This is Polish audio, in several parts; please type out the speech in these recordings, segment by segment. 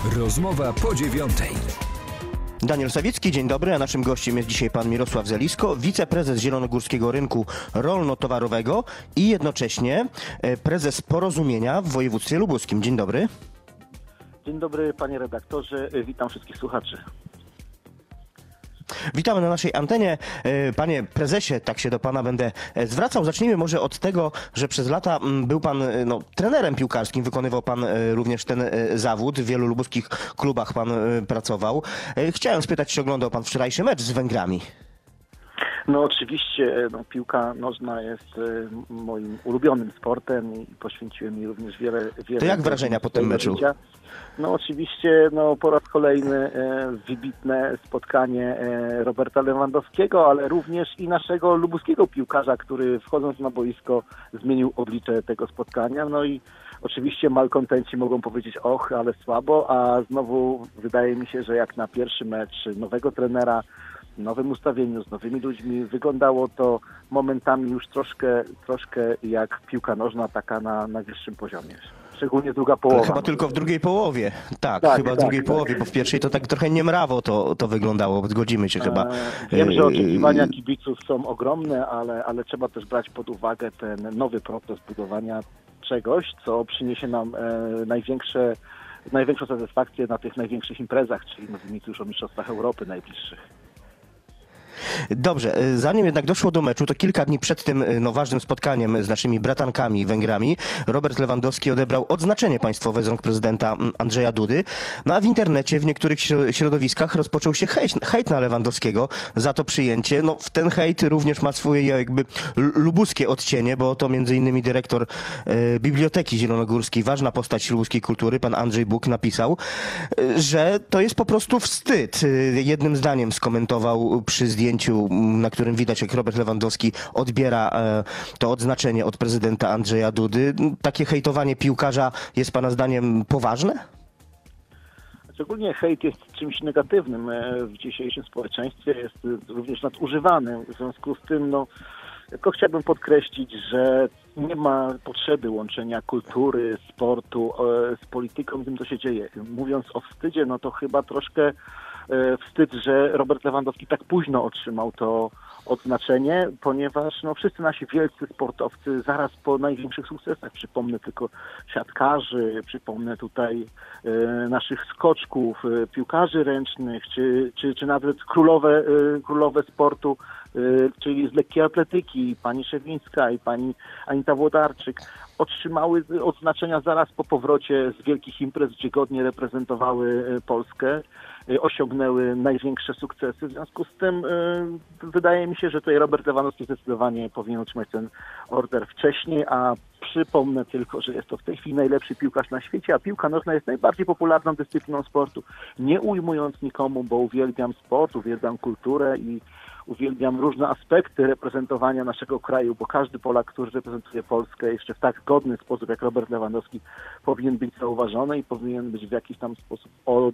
Rozmowa po 9:00. Daniel Sawicki, dzień dobry, a naszym gościem jest dzisiaj pan Mirosław Zelisko, wiceprezes Zielonogórskiego Rynku Rolno-Towarowego i jednocześnie prezes Porozumienia w województwie lubuskim. Dzień dobry. Dzień dobry, panie redaktorze, witam wszystkich słuchaczy. Witamy na naszej antenie. Panie prezesie, tak się do pana będę zwracał. Zacznijmy może od tego, że przez lata był pan trenerem piłkarskim, wykonywał pan również ten zawód. W wielu lubuskich klubach pan pracował. Chciałem spytać, czy oglądał pan wczorajszy mecz z Węgrami? No oczywiście, piłka nożna jest moim ulubionym sportem i poświęciłem mi również wiele... To jak wrażenia po tym meczu? Życia. No oczywiście, po raz kolejny wybitne spotkanie Roberta Lewandowskiego, ale również i naszego lubuskiego piłkarza, który wchodząc na boisko zmienił oblicze tego spotkania. No i oczywiście malkontenci mogą powiedzieć, ale słabo, a znowu wydaje mi się, że jak na pierwszy mecz nowego trenera, w nowym ustawieniu, z nowymi ludźmi, wyglądało to momentami już troszkę jak piłka nożna, taka na najwyższym poziomie. Szczególnie druga połowa. Chyba tylko w drugiej połowie. Tak, chyba w drugiej połowie, bo w pierwszej to tak trochę niemrawo to wyglądało. Zgodzimy się chyba. Wiem, że oczekiwania kibiców są ogromne, ale trzeba też brać pod uwagę ten nowy proces budowania czegoś, co przyniesie nam największą satysfakcję na tych największych imprezach, czyli mówimy tu już o mistrzostwach Europy najbliższych. Dobrze, zanim jednak doszło do meczu, to kilka dni przed tym ważnym spotkaniem z naszymi bratankami Węgrami, Robert Lewandowski odebrał odznaczenie państwowe z rąk prezydenta Andrzeja Dudy. No a w internecie, w niektórych środowiskach rozpoczął się hejt na Lewandowskiego za to przyjęcie. No ten hejt również ma swoje jakby lubuskie odcienie, bo to między innymi dyrektor Biblioteki Zielonogórskiej, ważna postać lubuskiej kultury, pan Andrzej Buk, napisał, że to jest po prostu wstyd. Jednym zdaniem skomentował przy zdjęciu, na którym widać, jak Robert Lewandowski odbiera to odznaczenie od prezydenta Andrzeja Dudy. Takie hejtowanie piłkarza jest pana zdaniem poważne? Szczególnie hejt jest czymś negatywnym w dzisiejszym społeczeństwie, jest również nadużywany. W związku z tym, tylko chciałbym podkreślić, że nie ma potrzeby łączenia kultury, sportu z polityką, z tym, co się dzieje. Mówiąc o wstydzie, to chyba troszkę wstyd, że Robert Lewandowski tak późno otrzymał to odznaczenie, ponieważ wszyscy nasi wielcy sportowcy zaraz po największych sukcesach, przypomnę tylko siatkarzy, przypomnę tutaj naszych skoczków, piłkarzy ręcznych, czy nawet królowe sportu, czyli z lekkiej atletyki, pani Szewińska i pani Anita Włodarczyk, otrzymały odznaczenia zaraz po powrocie z wielkich imprez, gdzie godnie reprezentowały Polskę, osiągnęły największe sukcesy. W związku z tym wydaje mi się, że tutaj Robert Lewandowski zdecydowanie powinien otrzymać ten order wcześniej, a przypomnę tylko, że jest to w tej chwili najlepszy piłkarz na świecie, a piłka nożna jest najbardziej popularną dyscypliną sportu. Nie ujmując nikomu, bo uwielbiam sport, uwielbiam kulturę i uwielbiam różne aspekty reprezentowania naszego kraju, bo każdy Polak, który reprezentuje Polskę jeszcze w tak godny sposób jak Robert Lewandowski, powinien być zauważony i powinien być w jakiś tam sposób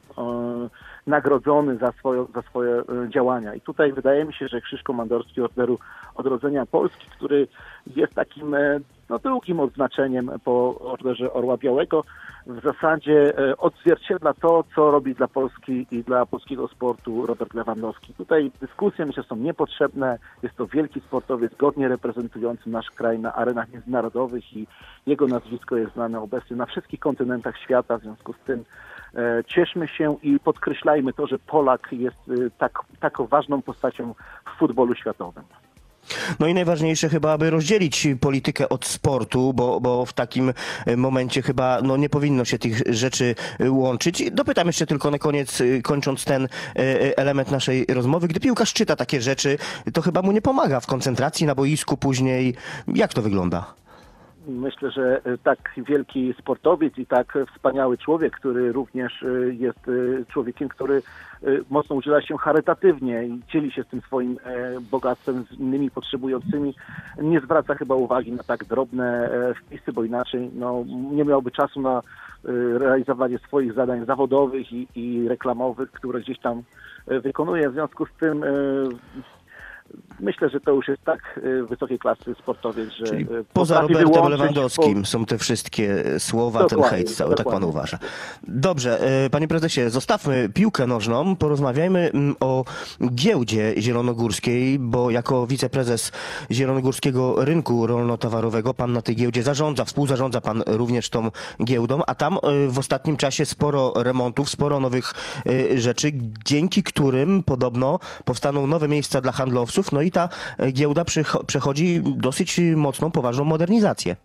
nagrodzony za swoje działania. I tutaj wydaje mi się, że Krzyż Komandorski Orderu Odrodzenia Polski, który jest takim drugim odznaczeniem po Orderze Orła Białego, w zasadzie odzwierciedla to, co robi dla Polski i dla polskiego sportu Robert Lewandowski. Tutaj dyskusje, myślę, są niepotrzebne. Jest to wielki sportowiec, godnie reprezentujący nasz kraj na arenach międzynarodowych i jego nazwisko jest znane obecnie na wszystkich kontynentach świata. W związku z tym cieszmy się i podkreślajmy to, że Polak jest taką ważną postacią w futbolu światowym. No i najważniejsze chyba, aby rozdzielić politykę od sportu, bo w takim momencie chyba nie powinno się tych rzeczy łączyć. Dopytam jeszcze tylko na koniec, kończąc ten element naszej rozmowy. Gdy piłkarz czyta takie rzeczy, to chyba mu nie pomaga w koncentracji na boisku później. Jak to wygląda? Myślę, że tak wielki sportowiec i tak wspaniały człowiek, który również jest człowiekiem, który mocno udziela się charytatywnie i dzieli się z tym swoim bogactwem z innymi potrzebującymi, nie zwraca chyba uwagi na tak drobne wpisy, bo inaczej nie miałby czasu na realizowanie swoich zadań zawodowych i reklamowych, które gdzieś tam wykonuje. W związku z tym myślę, że to już jest tak wysokiej klasy sportowiec, że Czyli poza Robertem Lewandowskim są te wszystkie słowa, ten hejt cały, tak pan uważa. Dobrze, panie prezesie, zostawmy piłkę nożną, porozmawiajmy o giełdzie zielonogórskiej, bo jako wiceprezes Zielonogórskiego Rynku Rolno-Towarowego pan na tej giełdzie zarządza, współzarządza pan również tą giełdą, a tam w ostatnim czasie sporo remontów, sporo nowych rzeczy, dzięki którym podobno powstaną nowe miejsca dla handlowców, no i ta giełda przechodzi dosyć mocną, poważną modernizację.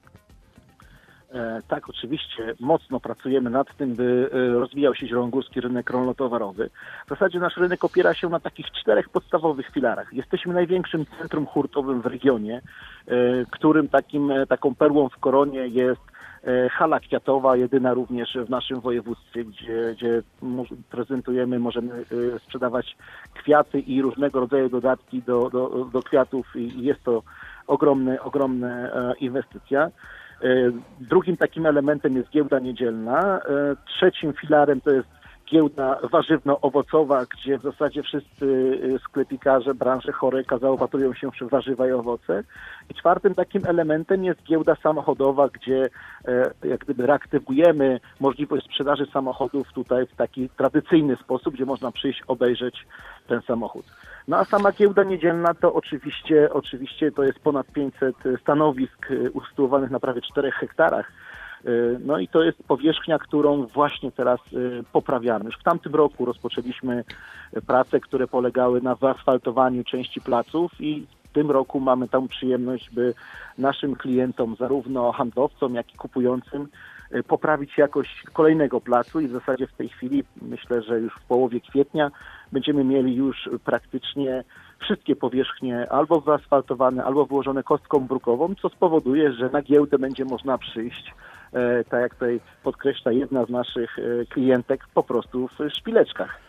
Tak, oczywiście mocno pracujemy nad tym, by rozwijał się zielonogórski rynek rolno-towarowy. W zasadzie nasz rynek opiera się na takich 4 podstawowych filarach. Jesteśmy największym centrum hurtowym w regionie, którym taką perłą w koronie jest hala kwiatowa, jedyna również w naszym województwie, gdzie prezentujemy, możemy sprzedawać kwiaty i różnego rodzaju dodatki do kwiatów i jest to ogromna inwestycja. Drugim takim elementem jest giełda niedzielna. Trzecim filarem to jest giełda warzywno-owocowa, gdzie w zasadzie wszyscy sklepikarze, branże Horeca zaopatrują się w warzywa i owoce. I czwartym takim elementem jest giełda samochodowa, gdzie jak gdyby reaktywujemy możliwość sprzedaży samochodów tutaj w taki tradycyjny sposób, gdzie można przyjść, obejrzeć ten samochód. No a sama giełda niedzielna to oczywiście to jest ponad 500 stanowisk usytuowanych na prawie 4 hektarach. No i to jest powierzchnia, którą właśnie teraz poprawiamy. Już w tamtym roku rozpoczęliśmy prace, które polegały na wyasfaltowaniu części placów i w tym roku mamy tą przyjemność, by naszym klientom, zarówno handlowcom, jak i kupującym, poprawić jakość kolejnego placu i w zasadzie w tej chwili, myślę, że już w połowie kwietnia będziemy mieli już praktycznie wszystkie powierzchnie albo wyasfaltowane, albo wyłożone kostką brukową, co spowoduje, że na giełdę będzie można przyjść, tak jak tutaj podkreśla jedna z naszych klientek, po prostu w szpileczkach.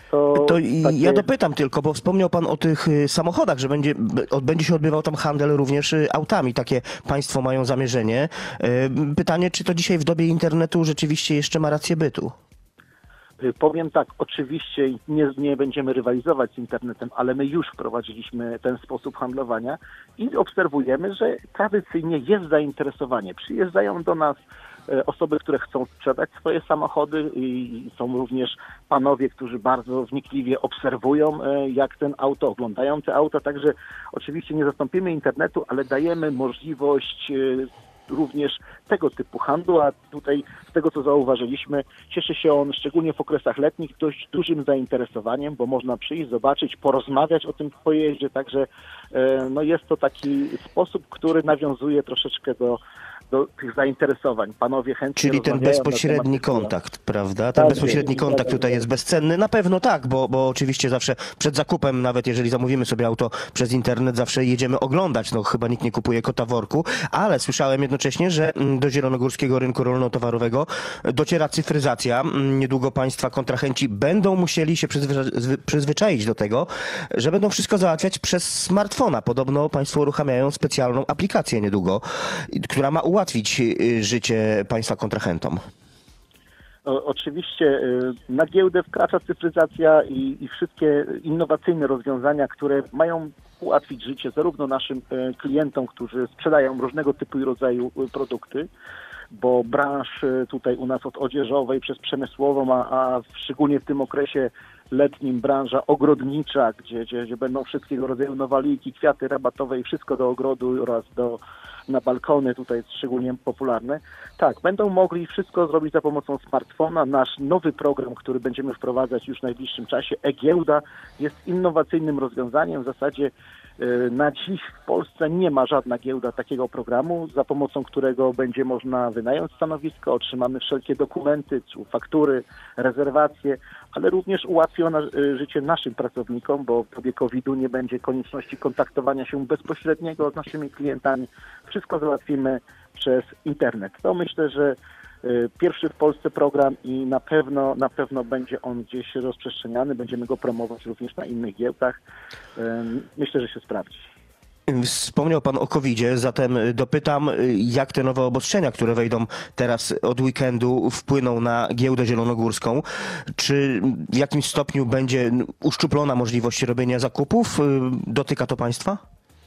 Ja dopytam tylko, bo wspomniał pan o tych samochodach, że będzie się odbywał tam handel również autami. Takie państwo mają zamierzenie. Pytanie, czy to dzisiaj w dobie internetu rzeczywiście jeszcze ma rację bytu? Powiem tak, oczywiście nie będziemy rywalizować z internetem, ale my już wprowadziliśmy ten sposób handlowania i obserwujemy, że tradycyjnie jest zainteresowanie. Przyjeżdżają do nas osoby, które chcą sprzedać swoje samochody i są również panowie, którzy bardzo wnikliwie obserwują, jak ten auto, oglądają te auta, także oczywiście nie zastąpimy internetu, ale dajemy możliwość również tego typu handlu, a tutaj z tego, co zauważyliśmy, cieszy się on szczególnie w okresach letnich dość dużym zainteresowaniem, bo można przyjść, zobaczyć, porozmawiać o tym pojeździe, także no jest to taki sposób, który nawiązuje troszeczkę do tych zainteresowań. Panowie chętnie Czyli ten bezpośredni kontakt, prawda? Ten bezpośredni kontakt tutaj jest bezcenny. Na pewno tak, bo oczywiście zawsze przed zakupem, nawet jeżeli zamówimy sobie auto przez internet, zawsze jedziemy oglądać. No chyba nikt nie kupuje kota w worku, ale słyszałem jednocześnie, że do Zielonogórskiego Rynku Rolno-Towarowego dociera cyfryzacja. Niedługo państwa kontrahenci będą musieli się przyzwyczaić do tego, że będą wszystko załatwiać przez smartfona. Podobno państwo uruchamiają specjalną aplikację niedługo, która ma ułatwić życie państwa kontrahentom. Oczywiście na giełdę wkracza cyfryzacja i wszystkie innowacyjne rozwiązania, które mają ułatwić życie zarówno naszym klientom, którzy sprzedają różnego typu i rodzaju produkty, bo branż tutaj u nas od odzieżowej przez przemysłową, a szczególnie w tym okresie letnim branża ogrodnicza, gdzie będą wszystkiego rodzaju nowaliki, kwiaty rabatowe i wszystko do ogrodu oraz na balkony tutaj szczególnie popularne. Tak, będą mogli wszystko zrobić za pomocą smartfona. Nasz nowy program, który będziemy wprowadzać już w najbliższym czasie, e-giełda, jest innowacyjnym rozwiązaniem. W zasadzie na dziś w Polsce nie ma żadna giełda takiego programu, za pomocą którego będzie można wynająć stanowisko, otrzymamy wszelkie dokumenty, czy faktury, rezerwacje, ale również ułatwi ona życie naszym pracownikom, bo w dobie COVID-u nie będzie konieczności kontaktowania się bezpośredniego z naszymi klientami. Wszystko załatwimy przez internet. To myślę, że pierwszy w Polsce program i na pewno będzie on gdzieś rozprzestrzeniany. Będziemy go promować również na innych giełdach. Myślę, że się sprawdzi. Wspomniał pan o COVID-zie, zatem dopytam, jak te nowe obostrzenia, które wejdą teraz od weekendu, wpłyną na giełdę zielonogórską? Czy w jakimś stopniu będzie uszczuplona możliwość robienia zakupów? Dotyka to państwa?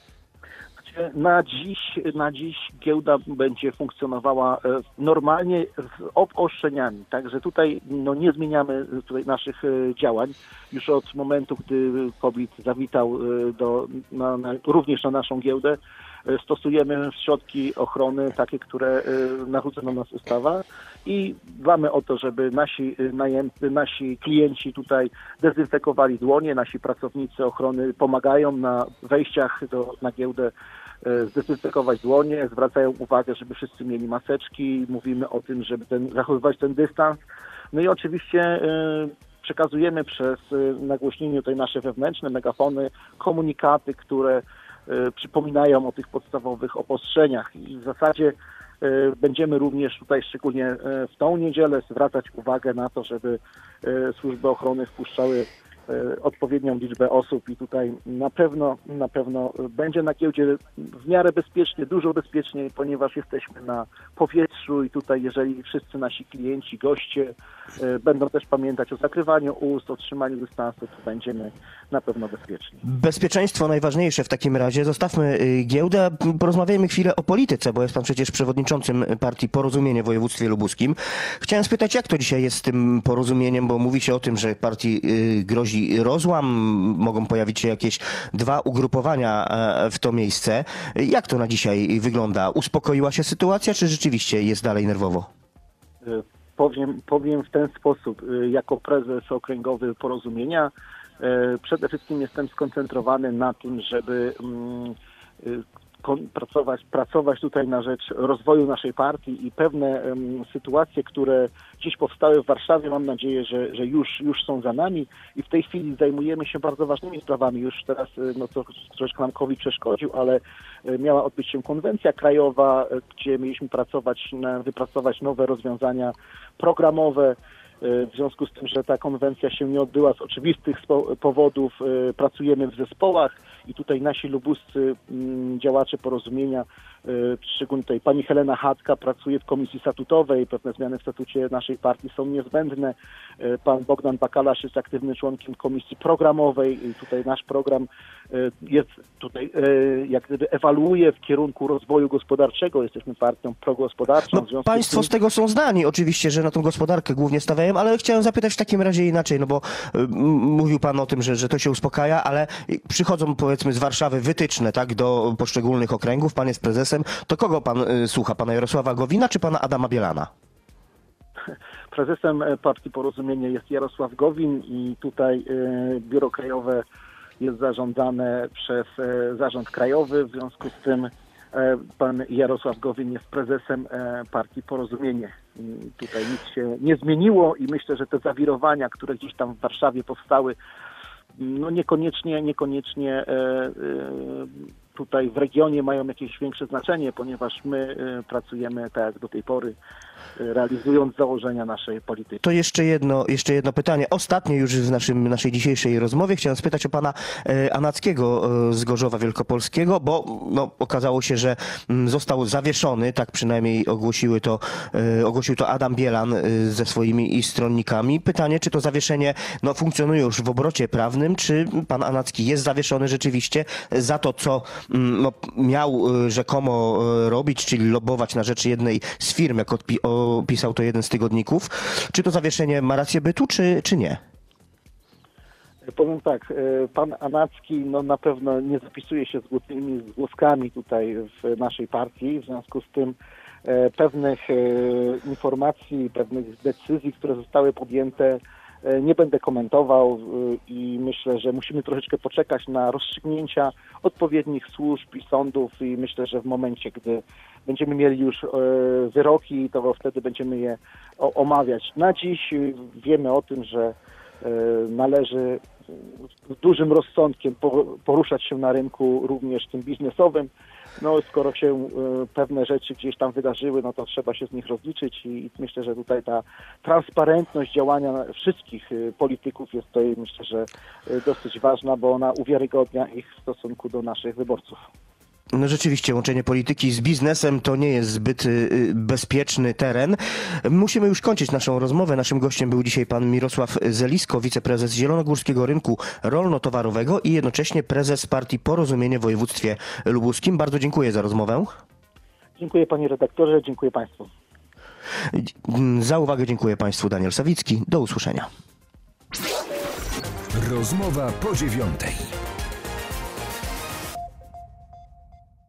Na dziś giełda będzie funkcjonowała normalnie z obostrzeniami, także tutaj nie zmieniamy naszych działań. Już od momentu, gdy COVID zawitał również na naszą giełdę, stosujemy środki ochrony, takie, które narzuca na nas ustawa i dbamy o to, żeby nasi klienci tutaj dezynfekowali dłonie, nasi pracownicy ochrony pomagają na wejściach na giełdę zdezynfekować dłonie, zwracają uwagę, żeby wszyscy mieli maseczki, mówimy o tym, żeby zachowywać ten dystans. No i oczywiście przekazujemy przez nagłośnienie tutaj nasze wewnętrzne megafony, komunikaty, które przypominają o tych podstawowych obostrzeniach i w zasadzie będziemy również tutaj szczególnie w tą niedzielę zwracać uwagę na to, żeby służby ochrony wpuszczały odpowiednią liczbę osób i tutaj na pewno będzie na giełdzie w miarę bezpiecznie, dużo bezpieczniej, ponieważ jesteśmy na powietrzu i tutaj jeżeli wszyscy nasi klienci, goście będą też pamiętać o zakrywaniu ust, o trzymaniu dystansu, to będziemy na pewno bezpieczni. Bezpieczeństwo najważniejsze w takim razie. Zostawmy giełdę, porozmawiajmy chwilę o polityce, bo jest pan przecież przewodniczącym partii Porozumienie w województwie lubuskim. Chciałem spytać, jak to dzisiaj jest z tym porozumieniem, bo mówi się o tym, że partii grozi rozłam, mogą pojawić się jakieś dwa ugrupowania w to miejsce. Jak to na dzisiaj wygląda? Uspokoiła się sytuacja, czy rzeczywiście jest dalej nerwowo? Powiem w ten sposób. Jako prezes okręgowy Porozumienia przede wszystkim jestem skoncentrowany na tym, żeby pracować tutaj na rzecz rozwoju naszej partii i pewne sytuacje, które dziś powstały w Warszawie, mam nadzieję, że już są za nami i w tej chwili zajmujemy się bardzo ważnymi sprawami. Już teraz troszeczkę nam COVID przeszkodził, ale miała odbyć się konwencja krajowa, gdzie mieliśmy wypracować nowe rozwiązania programowe. W związku z tym, że ta konwencja się nie odbyła z oczywistych powodów, pracujemy w zespołach i tutaj nasi lubuscy działacze Porozumienia, szczególnie tutaj pani Helena Chatka pracuje w komisji statutowej, pewne zmiany w statucie naszej partii są niezbędne. Pan Bogdan Bakalasz jest aktywnym członkiem komisji programowej i tutaj nasz program jest tutaj jak gdyby ewaluuje w kierunku rozwoju gospodarczego. Jesteśmy partią progospodarczą. Państwo z tego są znani oczywiście, że na tą gospodarkę głównie stawiają, ale chciałem zapytać w takim razie inaczej, no bo mówił pan o tym, że to się uspokaja, ale przychodzą powiedzmy z Warszawy wytyczne, tak, do poszczególnych okręgów, pan jest prezesem, to kogo pan słucha, pana Jarosława Gowina czy pana Adama Bielana? Prezesem partii Porozumienie jest Jarosław Gowin i tutaj biuro krajowe jest zarządzane przez zarząd krajowy, w związku z tym pan Jarosław Gowin jest prezesem partii Porozumienie. Tutaj nic się nie zmieniło i myślę, że te zawirowania, które gdzieś tam w Warszawie powstały, niekoniecznie tutaj w regionie mają jakieś większe znaczenie, ponieważ my pracujemy tak jak do tej pory, realizując założenia naszej polityki. To jeszcze jedno pytanie. Ostatnie już w naszej dzisiejszej rozmowie chciałem spytać o pana Anackiego z Gorzowa Wielkopolskiego, bo okazało się, że został zawieszony, tak przynajmniej ogłosił to Adam Bielan ze swoimi stronnikami. Pytanie, czy to zawieszenie funkcjonuje już w obrocie prawnym, czy pan Anacki jest zawieszony rzeczywiście za to, co miał rzekomo robić, czyli lobbować na rzecz jednej z firm, jak opisał to jeden z tygodników. Czy to zawieszenie ma rację bytu, czy nie? Powiem tak, pan Anacki na pewno nie zapisuje się z zgłoskami tutaj w naszej partii, w związku z tym pewnych informacji, pewnych decyzji, które zostały podjęte, nie będę komentował i myślę, że musimy troszeczkę poczekać na rozstrzygnięcia odpowiednich służb i sądów i myślę, że w momencie, gdy będziemy mieli już wyroki, to wtedy będziemy je omawiać. Na dziś wiemy o tym, że należy z dużym rozsądkiem poruszać się na rynku również tym biznesowym. no skoro się pewne rzeczy gdzieś tam wydarzyły, no to trzeba się z nich rozliczyć i myślę, że tutaj ta transparentność działania wszystkich polityków jest tutaj, myślę, że dosyć ważna, bo ona uwiarygodnia ich w stosunku do naszych wyborców. No rzeczywiście, łączenie polityki z biznesem to nie jest zbyt bezpieczny teren. Musimy już kończyć naszą rozmowę. Naszym gościem był dzisiaj pan Mirosław Zelisko, wiceprezes Zielonogórskiego Rynku Rolno-Towarowego i jednocześnie prezes partii Porozumienie w województwie lubuskim. Bardzo dziękuję za rozmowę. Dziękuję panie redaktorze, dziękuję państwu. Za uwagę dziękuję państwu. Daniel Sawicki. Do usłyszenia. Rozmowa po 9:00.